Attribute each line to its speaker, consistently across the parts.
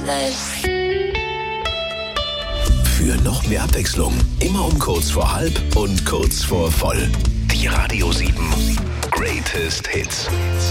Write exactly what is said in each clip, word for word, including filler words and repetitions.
Speaker 1: Für noch mehr Abwechslung, immer um kurz vor halb und kurz vor voll. Die Radio sieben Greatest Hits.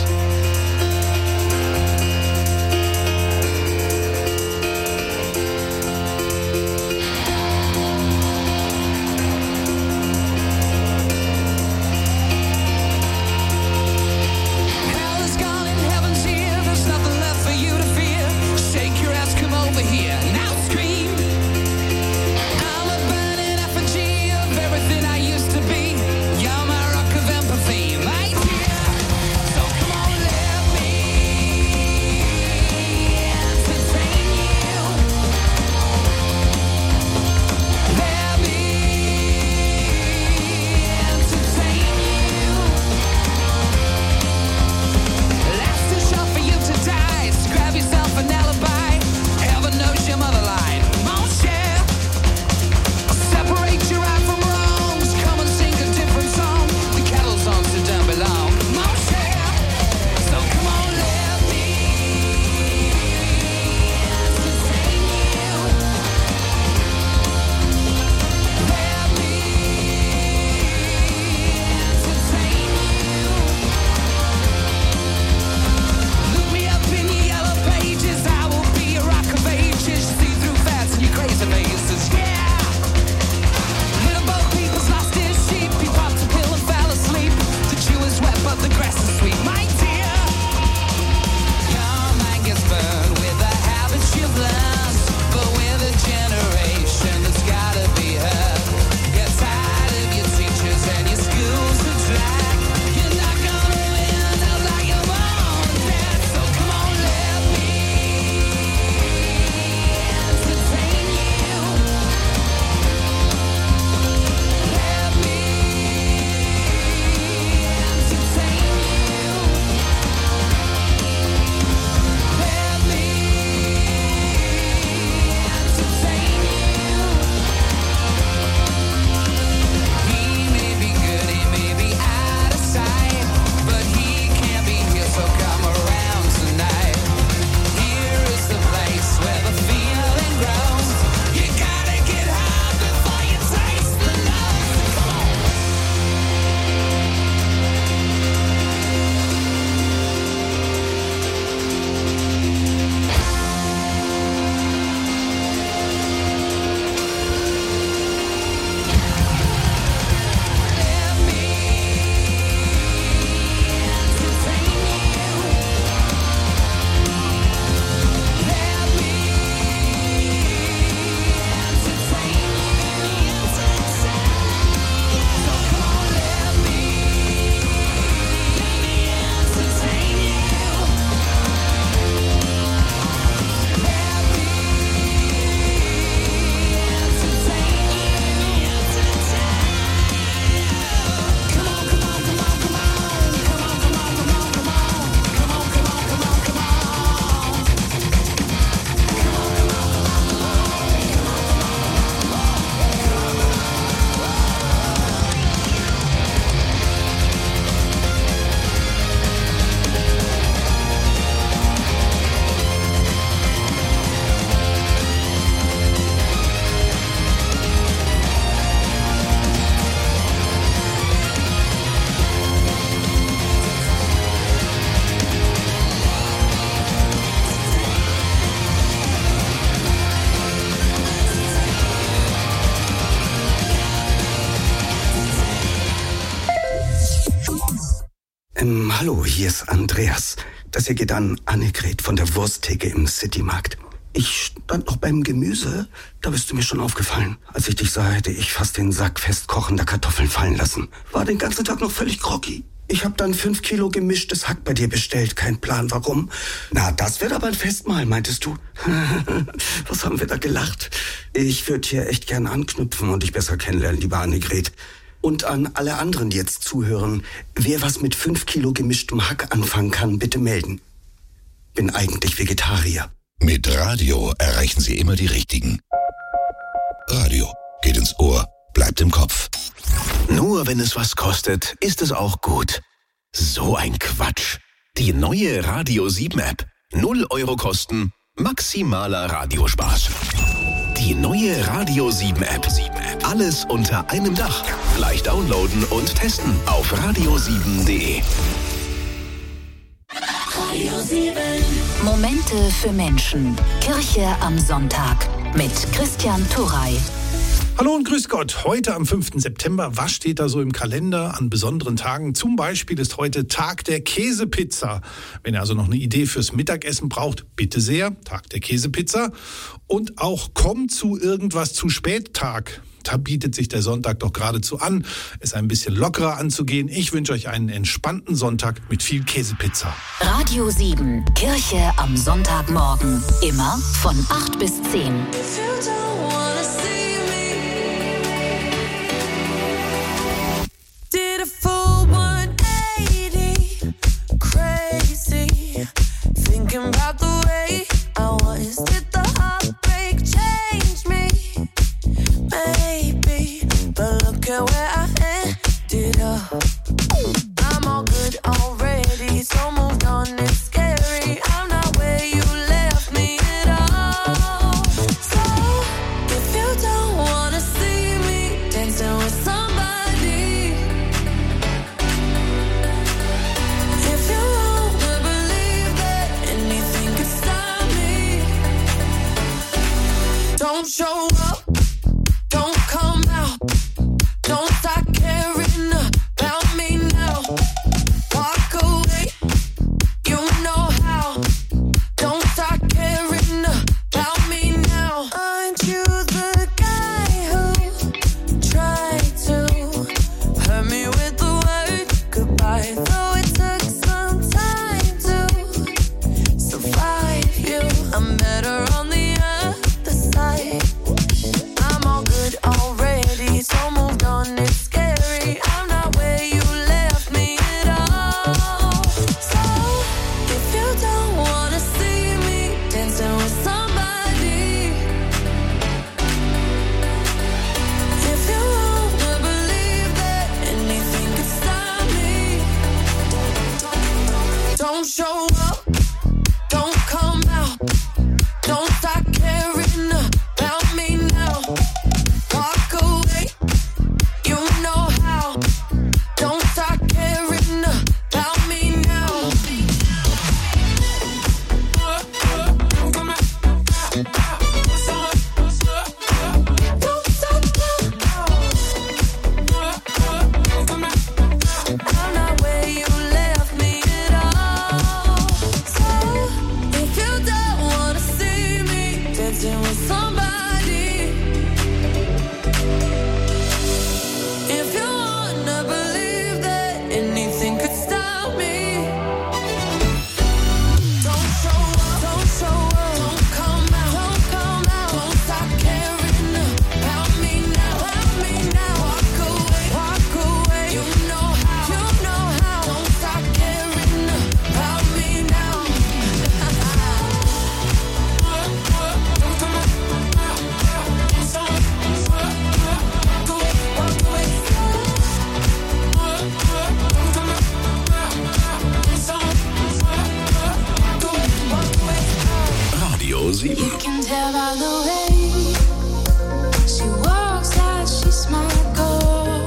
Speaker 2: Ähm, hallo, hier ist Andreas. Das hier geht an Annegret von der Wursttheke im Citymarkt. Ich stand noch beim Gemüse, da bist du mir schon aufgefallen. Als ich dich sah, hätte ich fast den Sack festkochender Kartoffeln fallen lassen. War den ganzen Tag noch völlig groggy. Ich habe dann fünf Kilo gemischtes Hack bei dir bestellt. Kein Plan, warum. Na, das wird aber ein Festmahl, meintest du? Was haben wir da gelacht? Ich würde hier echt gern anknüpfen und dich besser kennenlernen, liebe Annegret. Und an alle anderen, die jetzt zuhören, wer was mit fünf Kilo gemischtem Hack anfangen kann, bitte melden. Bin eigentlich Vegetarier.
Speaker 1: Mit Radio erreichen Sie immer die Richtigen. Radio geht ins Ohr, bleibt im Kopf. Nur wenn es was kostet, ist es auch gut. So ein Quatsch. Die neue Radio sieben App. Null Euro kosten, Maximaler Radiospaß. Die neue Radio sieben App. Alles unter einem Dach. Gleich downloaden und testen auf radio sieben punkt de.
Speaker 3: Radio sieben. Momente für Menschen. Kirche am Sonntag mit Christian Turrey.
Speaker 4: Hallo und grüß Gott. Heute am fünften September, was steht da so im Kalender an besonderen Tagen? Zum Beispiel ist heute Tag der Käsepizza. Wenn ihr also noch eine Idee fürs Mittagessen braucht, bitte sehr, Tag der Käsepizza. Und auch Komm zu irgendwas zu spät Tag. Da bietet sich der Sonntag doch geradezu an, es ein bisschen lockerer anzugehen. Ich wünsche euch einen entspannten Sonntag mit viel Käsepizza.
Speaker 3: Radio sieben, Kirche am Sonntagmorgen. Immer von acht bis zehn.
Speaker 5: Thinking about the way I was, did the heartbreak change me? Maybe, but look at where I ended up. I'm all good already, so moved on, it's scary. I'm not where you left me at all. So, if you don't wanna see me dancing with somebody, if you wanna believe that anything could stop me, don't show up. Don't come out. Don't start caring about me now. Walk away. You know how. Don't start caring about me now. Aren't you the guy who tried to hurt me with the word goodbye? Though it took some time to survive you, I'm better on the other side. I'm all good already, so moved on, it's scary. I'm not where you left me at all. So, if you don't wanna see me dancing with somebody, if you wanna believe that anything could stop me, don't show up, don't come out, don't start caring about me now. Walk away, you know how. Don't start caring about me now. Don't stop now. I'm not where you left me at all. So, if you don't wanna see me dancing with somebody, if you wanna believe that anything could stop me, don't show up, don't show up, don't come out, don't come out, don't stop caring about me now, about me now. Walk away, walk away, you know how, you know how. Don't stop caring about me now.
Speaker 1: Radio sieben.
Speaker 5: You can tell by the way she walks that she's my girl.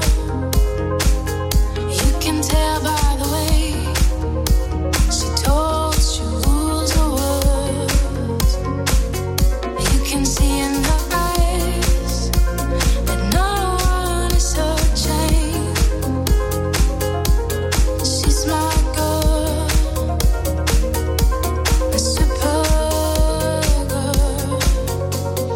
Speaker 5: You can tell by the way she talks, she rules the world. You can see in her eyes that no one is her chain. She's my girl, a super girl.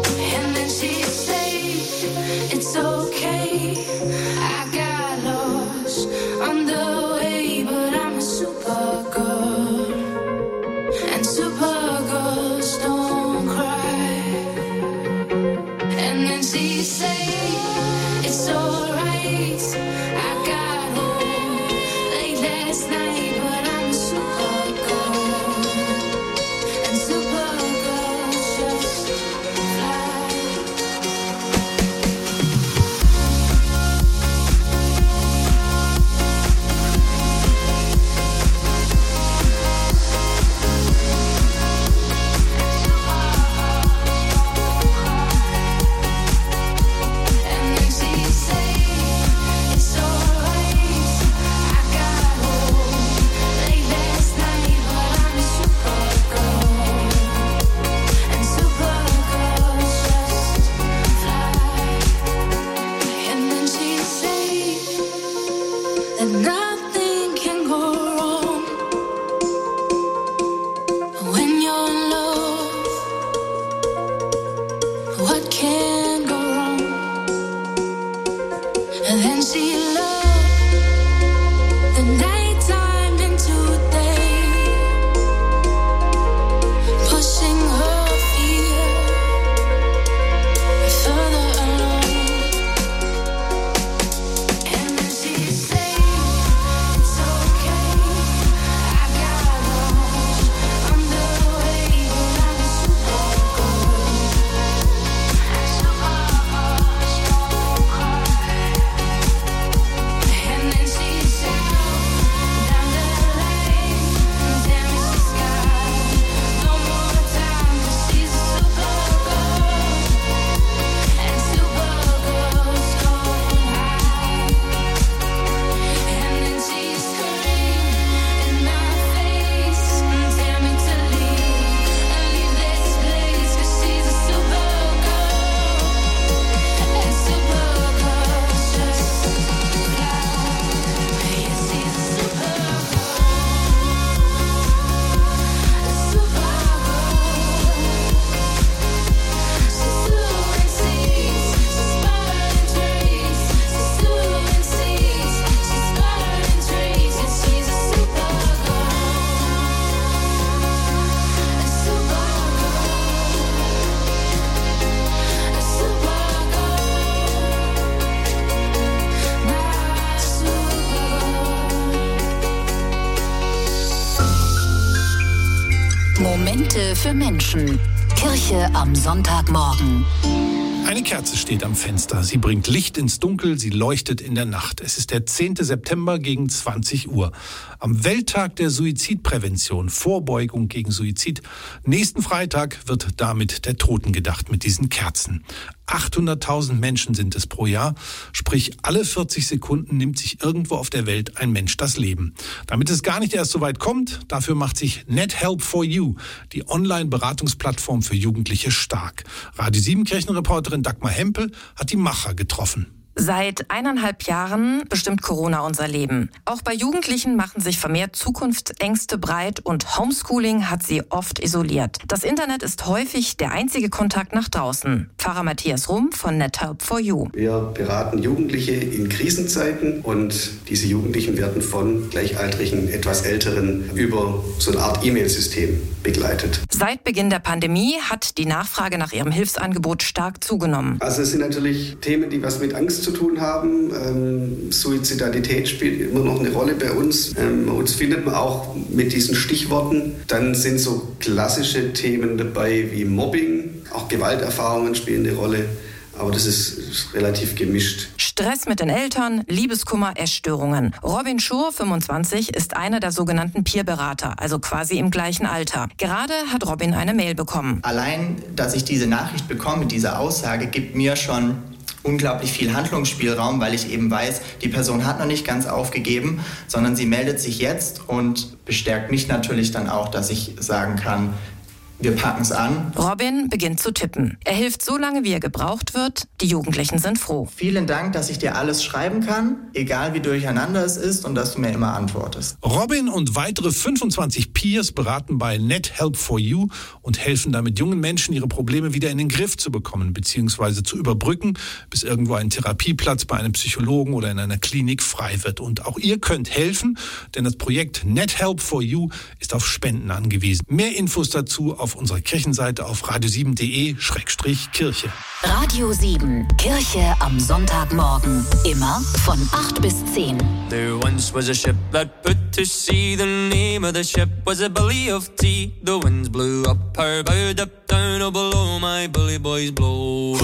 Speaker 3: Momente für Menschen. Kirche am Sonntagmorgen.
Speaker 4: Eine Kerze steht am Fenster. Sie bringt Licht ins Dunkel, sie leuchtet in der Nacht. Es ist der zehnte September gegen zwanzig Uhr. Am Welttag der Suizidprävention, Vorbeugung gegen Suizid. Nächsten Freitag wird damit der Toten gedacht mit diesen Kerzen. achthunderttausend Menschen sind es pro Jahr. Sprich, alle vierzig Sekunden nimmt sich irgendwo auf der Welt ein Mensch das Leben. Damit es gar nicht erst so weit kommt, dafür macht sich NetHelp for You, die Online-Beratungsplattform für Jugendliche, stark. Radio sieben Kirchenreporterin Dagmar Hempel hat die Macher getroffen.
Speaker 6: Seit eineinhalb Jahren bestimmt Corona unser Leben. Auch bei Jugendlichen machen sich vermehrt Zukunftsängste breit und Homeschooling hat sie oft isoliert. Das Internet ist häufig der einzige Kontakt nach draußen. Pfarrer Matthias Rumm von NetHelp for You.
Speaker 2: Wir beraten Jugendliche in Krisenzeiten und diese Jugendlichen werden von Gleichaltrigen, etwas Älteren über so eine Art E-Mail-System begleitet.
Speaker 6: Seit Beginn der Pandemie hat die Nachfrage nach ihrem Hilfsangebot stark zugenommen.
Speaker 2: Also es sind natürlich Themen, die was mit Angst zu tun haben. Ähm, Suizidalität spielt immer noch eine Rolle bei uns. Ähm, uns findet man auch mit diesen Stichworten. Dann sind so klassische Themen dabei wie Mobbing. Auch Gewalterfahrungen spielen eine Rolle. Aber das ist, ist relativ gemischt.
Speaker 6: Stress mit den Eltern, Liebeskummer, Essstörungen. Robin Schur, fünfundzwanzig, ist einer der sogenannten Peerberater, also quasi im gleichen Alter. Gerade hat Robin eine Mail bekommen.
Speaker 7: Allein, dass ich diese Nachricht bekomme, diese Aussage, gibt mir schon unglaublich viel Handlungsspielraum, weil ich eben weiß, die Person hat noch nicht ganz aufgegeben, sondern sie meldet sich jetzt und bestärkt mich natürlich dann auch, dass ich sagen kann, wir packen es an.
Speaker 6: Robin beginnt zu tippen. Er hilft so lange, wie er gebraucht wird. Die Jugendlichen sind froh.
Speaker 7: Vielen Dank, dass ich dir alles schreiben kann, egal wie durcheinander es ist und dass du mir immer antwortest.
Speaker 4: Robin und weitere fünfundzwanzig Peers beraten bei NetHelp for You und helfen damit jungen Menschen, ihre Probleme wieder in den Griff zu bekommen bzw. zu überbrücken, bis irgendwo ein Therapieplatz bei einem Psychologen oder in einer Klinik frei wird. Und auch ihr könnt helfen, denn das Projekt NetHelp for You ist auf Spenden angewiesen. Mehr Infos dazu auf unserer Kirchenseite auf radio sieben punkt de Schrägstrich Kirche.
Speaker 3: Radio sieben, Kirche am Sonntagmorgen. Immer von acht bis zehn.
Speaker 8: There once was a ship that put to sea. The name of the ship was a Billy of Tea. The winds blew up her bow, up down, oh below my bully boys blow.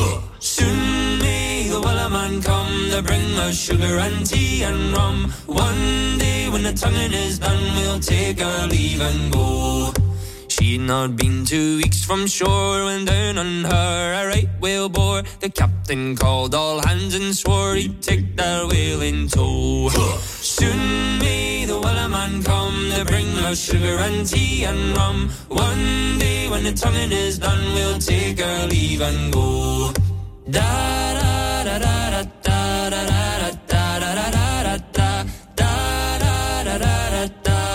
Speaker 8: Soon may the wellerman come to bring us sugar and tea and rum. One day when the tonguing is done, we'll take our leave and go. She'd not been two weeks from shore when down on her a right whale bore. The captain called all hands and swore he'd take that whale in tow. Soon may the wellerman come to bring us sugar and tea and rum. One day when the tonguing is done, we'll take our leave and go. Da da da da da da da da da da da da da da da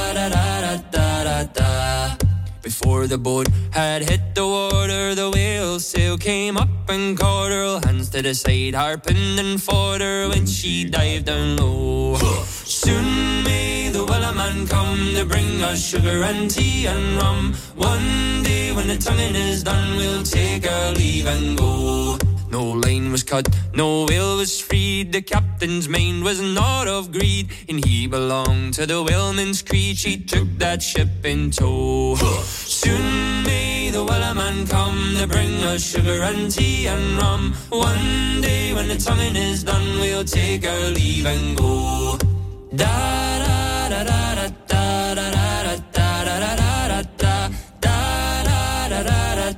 Speaker 8: da da da. Before the boat had hit the water, the whale sail came up and caught her. Hands to the side, harping and fought her when she dived down low. Soon may the wellerman come to bring us sugar and tea and rum. One day when the tonguing is done, we'll take our leave and go. No line was cut, no whale was freed. The captain's mind was not of greed, and he belonged to the whaleman's creed. She took that ship in tow. Soon may the wellerman come to bring us sugar and tea and rum. One day when the tonguing is done, we'll take our leave and go. Da da da da da da da da da da da da da da da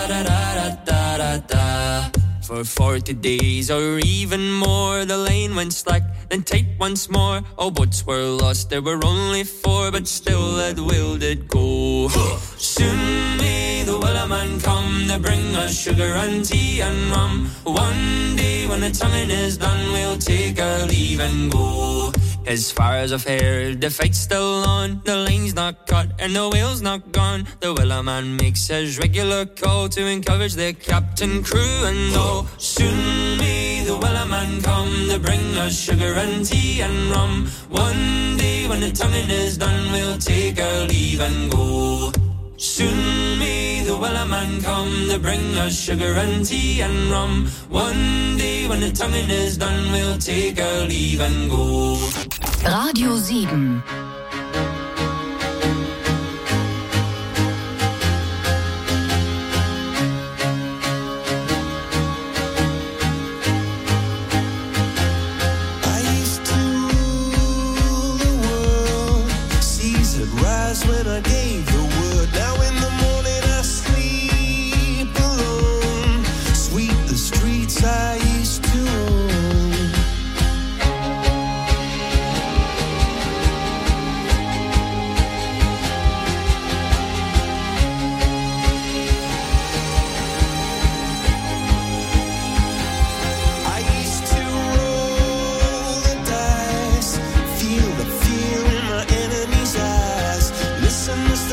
Speaker 8: da da da da. For forty days or even more, the lane went slack, then tight once more. All boats were lost, there were only four, but still that whale did go. Soon may the wellerman come to bring us sugar and tea and rum. One day when the tonguing is done, we'll take our leave and go. As far as I've heard, the fight's still on. The line's not cut and the whale's not gone. The wellerman makes his regular call to encourage the captain, crew and all. Soon may the wellerman come to bring us sugar and tea and rum. One day when the tonguing is done, we'll take our leave and go. Soon may the wellerman come to bring us sugar and tea and rum. One day when the tonguing is done, we'll take our leave and go.
Speaker 3: Radio sieben.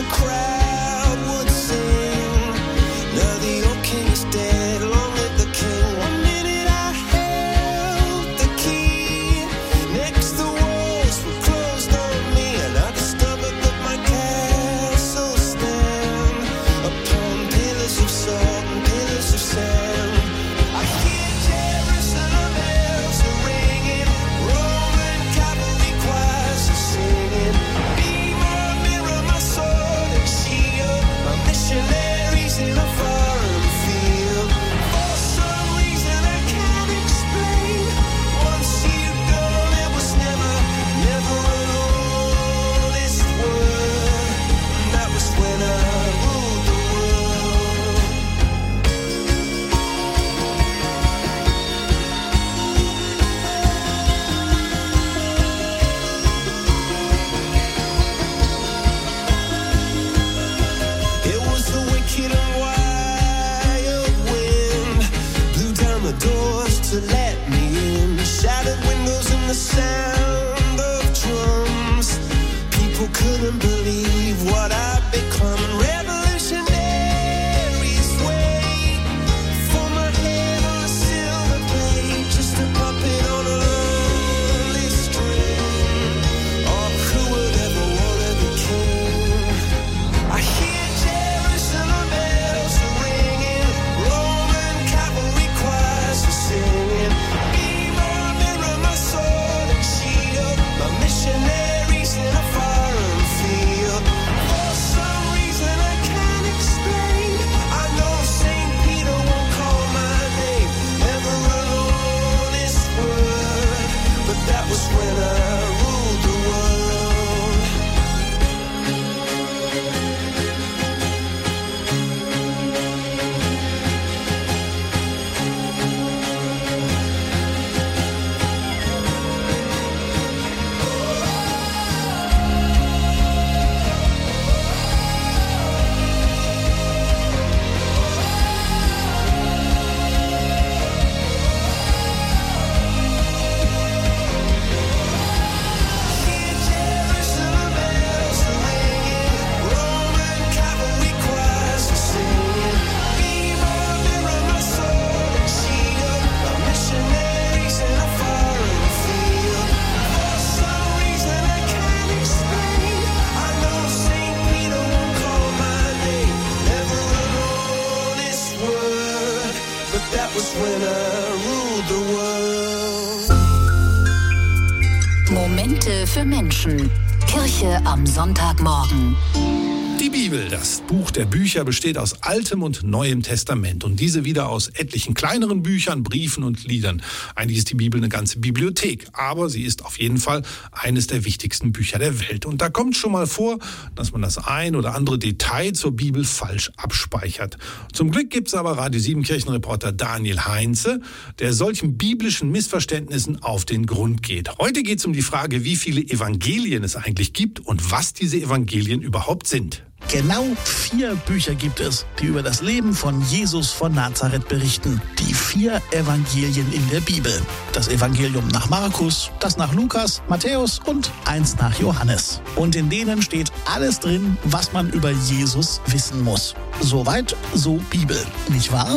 Speaker 3: Momente für Menschen. Kirche am Sonntagmorgen.
Speaker 4: Die Bibel, das Buch der Bücher, besteht aus Altem und Neuem Testament und diese wieder aus etlichen kleineren Büchern, Briefen und Liedern. Eigentlich ist die Bibel eine ganze Bibliothek, aber sie ist auf jeden Fall eines der wichtigsten Bücher der Welt. Und da kommt schon mal vor, dass man das ein oder andere Detail zur Bibel falsch abspeichert. Zum Glück gibt es aber Radio sieben Kirchenreporter Daniel Heinze, der solchen biblischen Missverständnissen auf den Grund geht. Heute geht es um die Frage, wie viele Evangelien es eigentlich gibt und was diese Evangelien überhaupt sind.
Speaker 9: Genau vier Bücher gibt es, die über das Leben von Jesus von Nazareth berichten. Die vier Evangelien in der Bibel. Das Evangelium nach Markus, das nach Lukas, Matthäus und eins nach Johannes. Und in denen steht alles drin, was man über Jesus wissen muss. Soweit, so Bibel. Nicht wahr?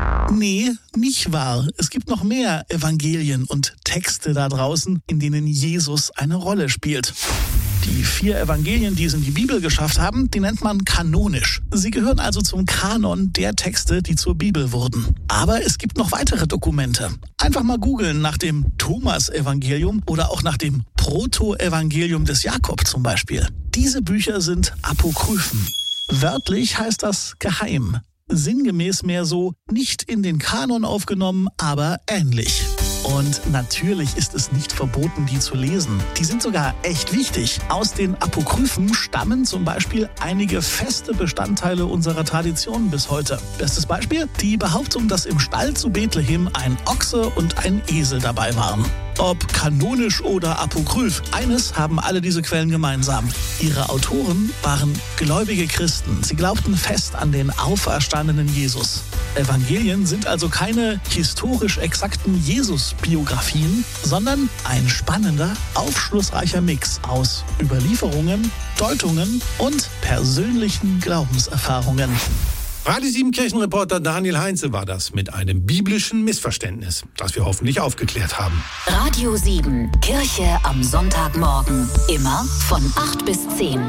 Speaker 9: Nee, nicht wahr. Es gibt noch mehr Evangelien und Texte da draußen, in denen Jesus eine Rolle spielt. Die vier Evangelien, die es in die Bibel geschafft haben, die nennt man kanonisch. Sie gehören also zum Kanon der Texte, die zur Bibel wurden. Aber es gibt noch weitere Dokumente. Einfach mal googeln nach dem Thomas-Evangelium oder auch nach dem Proto-Evangelium des Jakob zum Beispiel. Diese Bücher sind Apokryphen. Wörtlich heißt das geheim. Sinngemäß mehr so, nicht in den Kanon aufgenommen, aber ähnlich. Und natürlich ist es nicht verboten, die zu lesen. Die sind sogar echt wichtig. Aus den Apokryphen stammen zum Beispiel einige feste Bestandteile unserer Tradition bis heute. Bestes Beispiel? Die Behauptung, dass im Stall zu Bethlehem ein Ochse und ein Esel dabei waren. Ob kanonisch oder apokryph, eines haben alle diese Quellen gemeinsam. Ihre Autoren waren gläubige Christen. Sie glaubten fest an den auferstandenen Jesus. Evangelien sind also keine historisch exakten Jesus-Biografien, sondern ein spannender, aufschlussreicher Mix aus Überlieferungen, Deutungen und persönlichen Glaubenserfahrungen.
Speaker 4: Radio sieben Kirchenreporter Daniel Heinze war das mit einem biblischen Missverständnis, das wir hoffentlich aufgeklärt haben.
Speaker 3: Radio sieben, Kirche am Sonntagmorgen. Immer von acht bis zehn.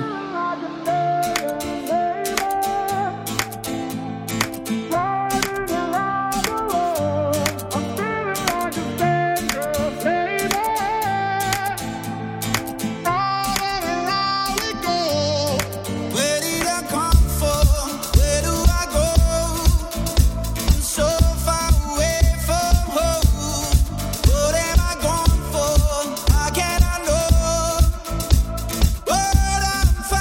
Speaker 5: What I'm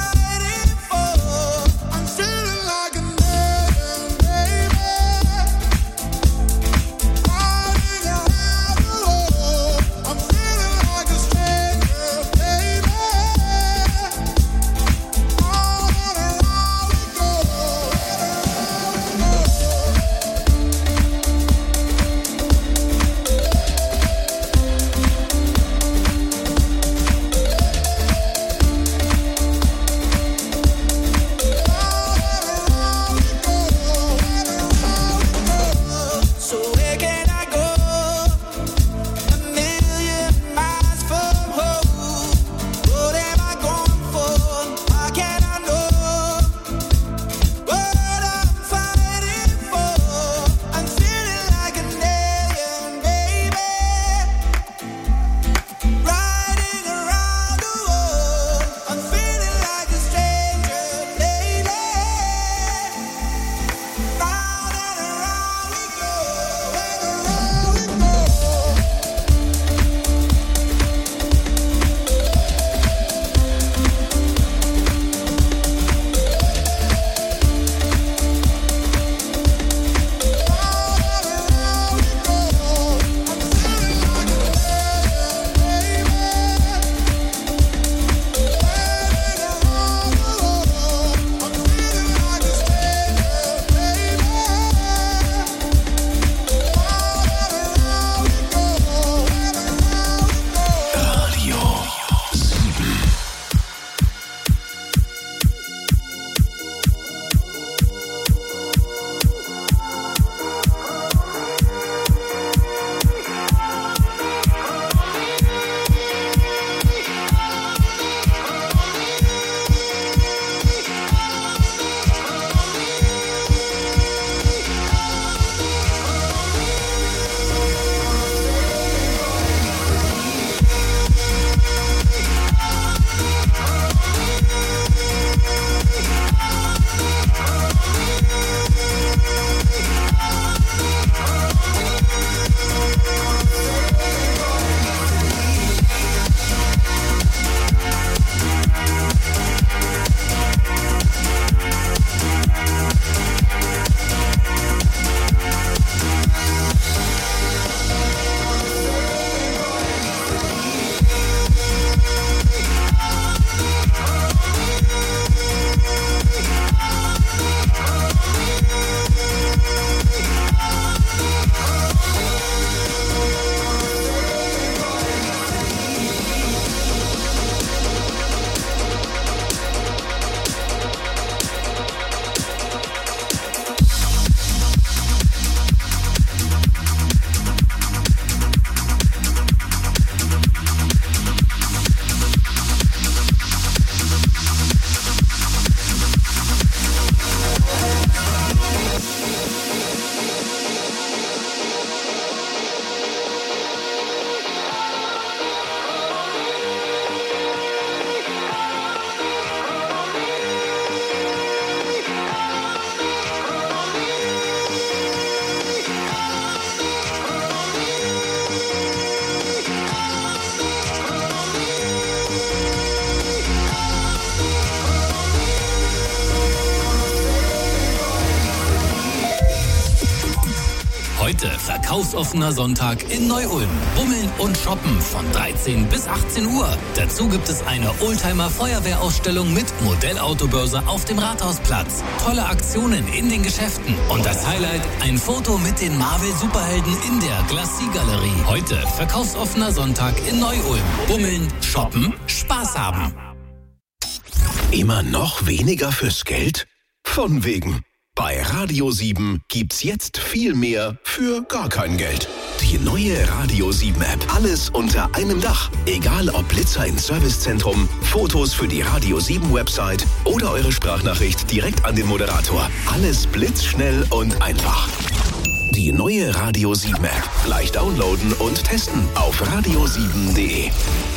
Speaker 10: Heute verkaufsoffener Sonntag in Neu-Ulm. Bummeln und shoppen von dreizehn bis achtzehn Uhr. Dazu gibt es eine Oldtimer-Feuerwehrausstellung mit Modellautobörse auf dem Rathausplatz. Tolle Aktionen in den Geschäften. Und das Highlight, ein Foto mit den Marvel-Superhelden in der Glacis-Galerie. Heute verkaufsoffener Sonntag in Neu-Ulm. Bummeln, shoppen, Spaß haben.
Speaker 1: Immer noch weniger fürs Geld? Von wegen. Bei Radio sieben gibt's jetzt viel mehr für gar kein Geld. Die neue Radio sieben App. Alles unter einem Dach. Egal ob Blitzer ins Servicezentrum, Fotos für die Radio sieben Website oder eure Sprachnachricht direkt an den Moderator. Alles blitzschnell und einfach. Die neue Radio sieben App. Gleich downloaden und testen auf radio sieben punkt de.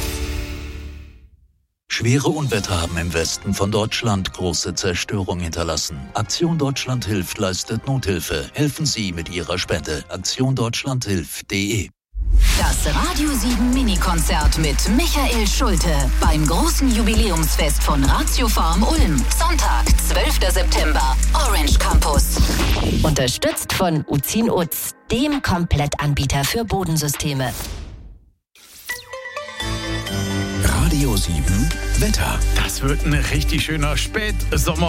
Speaker 11: Schwere Unwetter haben im Westen von Deutschland große Zerstörung hinterlassen. Aktion Deutschland hilft leistet Nothilfe. Helfen Sie mit Ihrer Spende. Aktion Deutschland hilft punkt de.
Speaker 3: Das Radio sieben Mini-Konzert mit Michael Schulte beim großen Jubiläumsfest von Ratio Farm Ulm. Sonntag, zwölfter September, Orange Campus.
Speaker 12: Unterstützt von Uzin Uz, dem Komplettanbieter für Bodensysteme.
Speaker 1: Radio sieben Wetter.
Speaker 4: Das wird ein richtig schöner Spätsommer.